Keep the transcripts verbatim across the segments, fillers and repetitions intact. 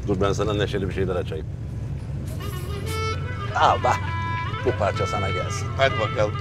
Dur ben sana neşeli bir şeyler açayım. Al bak. Bu parça sana gelsin. Hadi bakalım.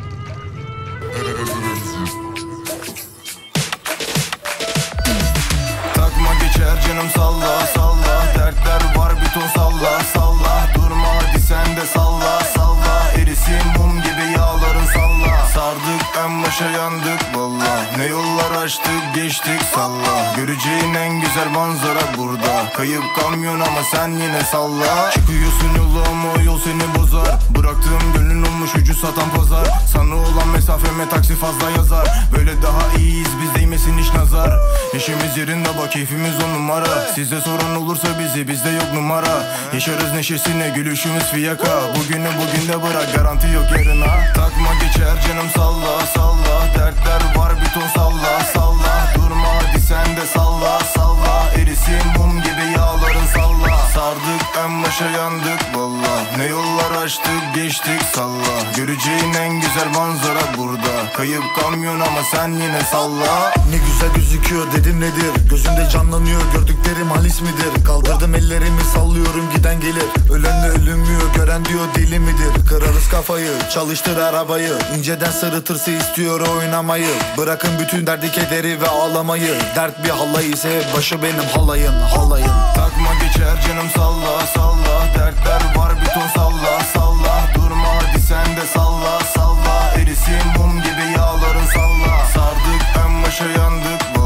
Takma geçer canım salla salla. Dertler var bir ton salla salla. Durma hadi sen de salla salla. Erisin mum gibi yağların salla. Sardık en başa yandık valla. Ne yollar açtık geçtik salla. Göreceğin en güzel manzara burada. Kayıp kamyon ama sen yine salla. Çıkıyorsun yola ama o yol seni bozar. Bıraktığım gönlün olmuş ucu satan pazar. Sana olan mesafeme taksi fazla yazar. Böyle daha iyiyiz biz değmesin hiç nazar. Neşemiz yerinde bak keyfimiz on numara. Sizde sorun olursa bizi bizde yok numara. Yaşarız neşesine gülüşümüz fiyaka. Bugünü bugün de bırak garanti yok yarına. Takma geçer canım salla salla. Dertler var bir ton salla salla. Durma hadi sen de salla salla. Erisin mum gibi yağların salla. Sardık en başa yandık valla. Ne yollar açtık geçtik salla. Göreceğin en güzel manzara burada. Kayıp kamyon ama sen yine salla. Ne güzel gözüküyor dedim nedir? Gözümde canlanıyor gördüklerim halis midir? Kaldırdım ellerimi sallıyorum giden gelir. Ölen de ölünmüyor gören diyor deli midir? Kırarız kafayı çalıştır arabayı. İnceden sırıtırsa istiyor oynamayı. Bırakın bütün derdi kederi ve ağlamayı. Dert bir halayı ise başı benim halayın halayın. Takma geçer canım salla salla. Dertler var bir ton salla salla. Durma hadi sen de salla salla. Erisin mum gibi yağların salla. Sardık en başa yandık